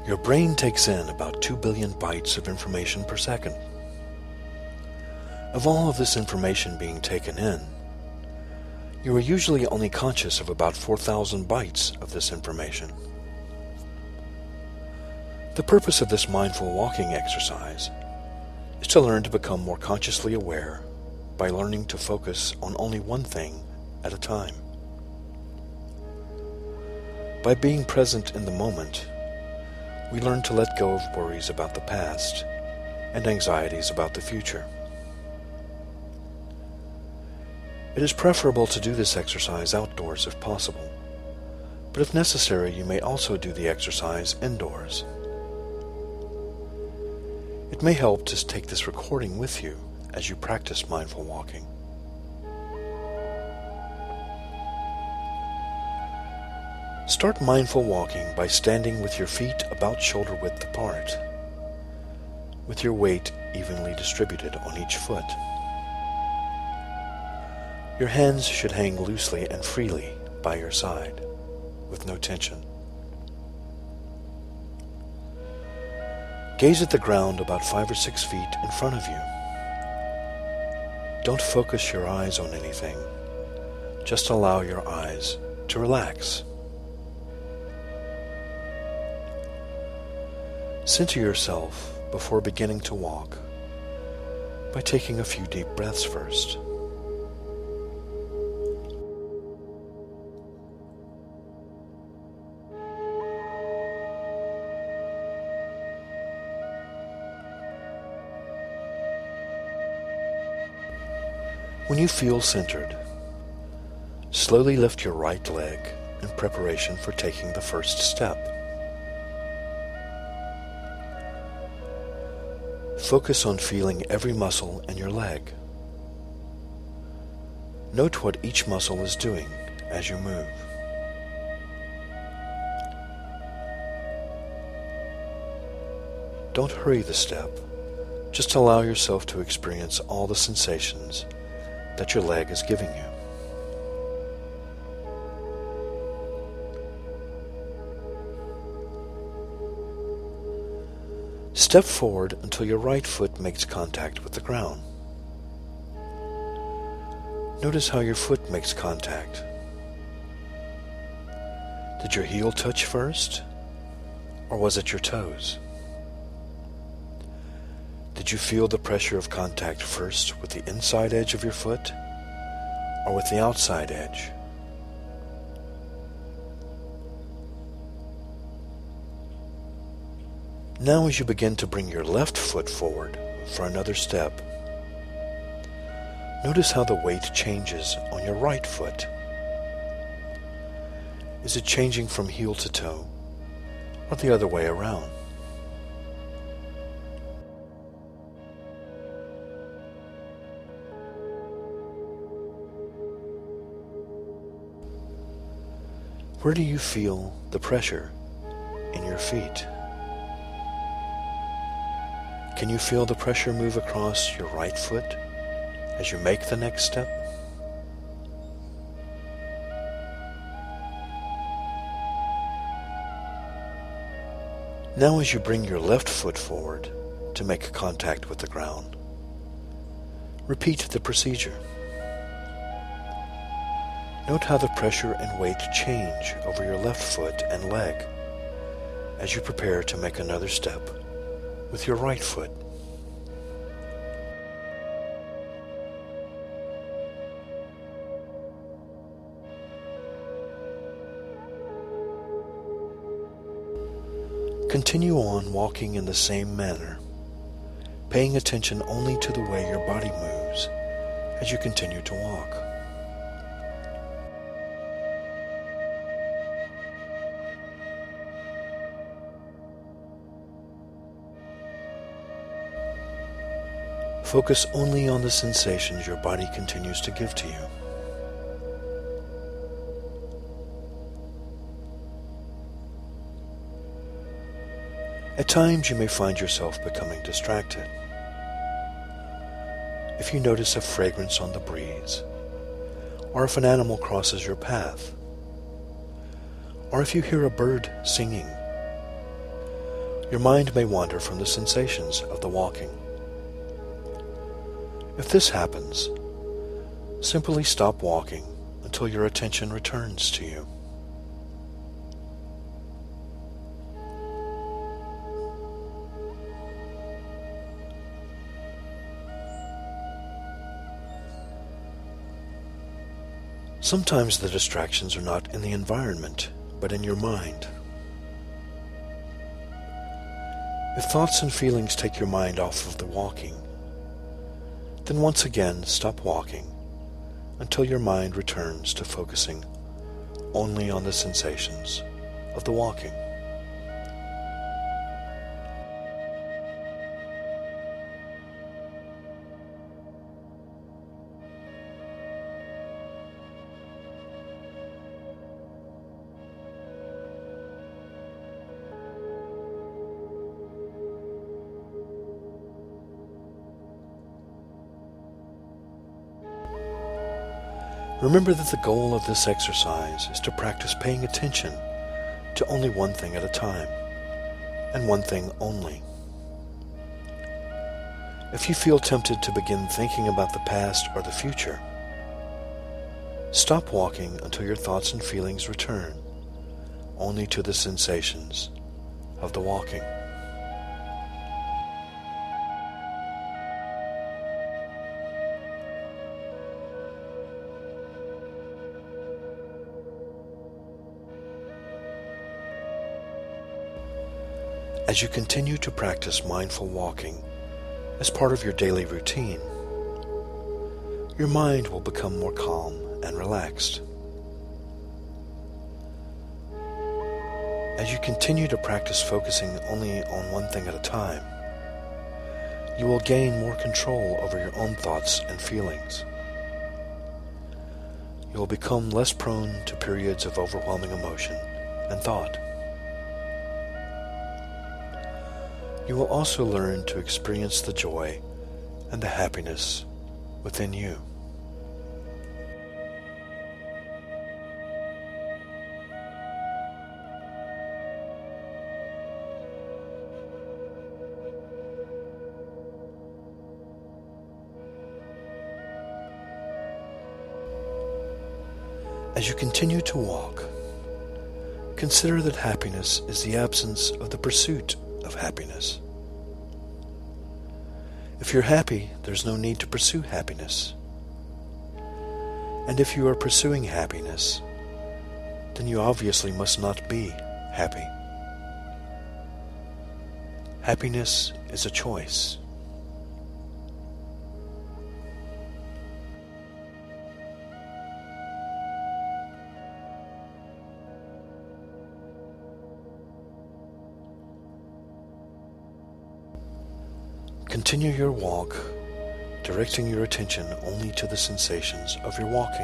Your brain takes in about 2 billion bytes of information per second. Of all of this information being taken in, you are usually only conscious of about 4,000 bytes of this information. The purpose of this mindful walking exercise is to learn to become more consciously aware by learning to focus on only one thing at a time. By being present in the moment, we learn to let go of worries about the past and anxieties about the future. It is preferable to do this exercise outdoors if possible, but if necessary, you may also do the exercise indoors. It may help to take this recording with you as you practice mindful walking. Start mindful walking by standing with your feet about shoulder width apart, with your weight evenly distributed on each foot. Your hands should hang loosely and freely by your side, with no tension. Gaze at the ground about 5 or 6 feet in front of you. Don't focus your eyes on anything. Just allow your eyes to relax. Center yourself before beginning to walk by taking a few deep breaths first. When you feel centered, slowly lift your right leg in preparation for taking the first step. Focus on feeling every muscle in your leg. Note what each muscle is doing as you move. Don't hurry the step. Just allow yourself to experience all the sensations that your leg is giving you. Step forward until your right foot makes contact with the ground. Notice how your foot makes contact. Did your heel touch first, or was it your toes? Did you feel the pressure of contact first with the inside edge of your foot or with the outside edge? Now as you begin to bring your left foot forward for another step, notice how the weight changes on your right foot. Is it changing from heel to toe or the other way around? Where do you feel the pressure in your feet? Can you feel the pressure move across your right foot as you make the next step? Now as you bring your left foot forward to make contact with the ground, repeat the procedure. Note how the pressure and weight change over your left foot and leg as you prepare to make another step with your right foot. Continue on walking in the same manner, paying attention only to the way your body moves as you continue to walk. Focus only on the sensations your body continues to give to you. At times you may find yourself becoming distracted. If you notice a fragrance on the breeze, or if an animal crosses your path, or if you hear a bird singing, your mind may wander from the sensations of the walking. If this happens, simply stop walking until your attention returns to you. Sometimes the distractions are not in the environment, but in your mind. If thoughts and feelings take your mind off of the walking, then once again stop walking until your mind returns to focusing only on the sensations of the walking. Remember that the goal of this exercise is to practice paying attention to only one thing at a time, and one thing only. If you feel tempted to begin thinking about the past or the future, stop walking until your thoughts and feelings return only to the sensations of the walking. As you continue to practice mindful walking as part of your daily routine, your mind will become more calm and relaxed. As you continue to practice focusing only on one thing at a time, you will gain more control over your own thoughts and feelings. You will become less prone to periods of overwhelming emotion and thought. You will also learn to experience the joy and the happiness within you. As you continue to walk, consider that happiness is the absence of the pursuit of happiness. If you're happy, there's no need to pursue happiness. And if you are pursuing happiness, then you obviously must not be happy. Happiness is a choice. Continue your walk, directing your attention only to the sensations of your walking.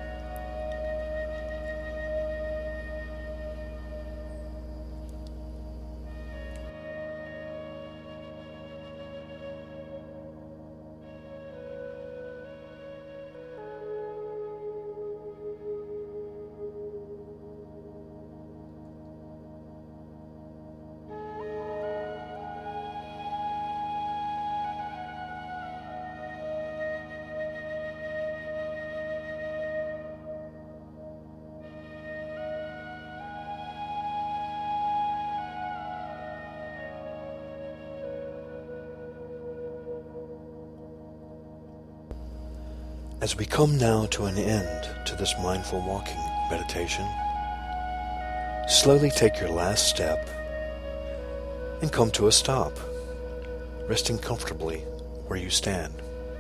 As we come now to an end to this mindful walking meditation, slowly take your last step and come to a stop, resting comfortably where you stand.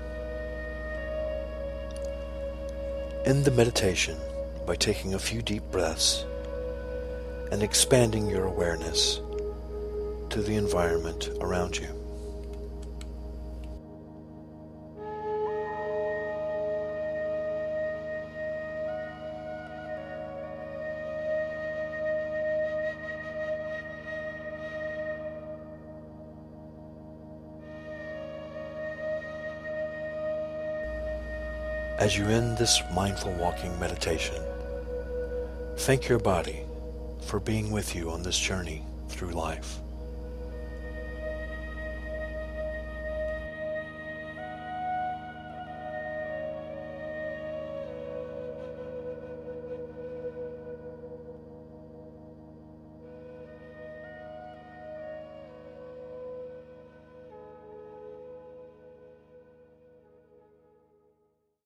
End the meditation by taking a few deep breaths and expanding your awareness to the environment around you. As you end this mindful walking meditation, thank your body for being with you on this journey through life.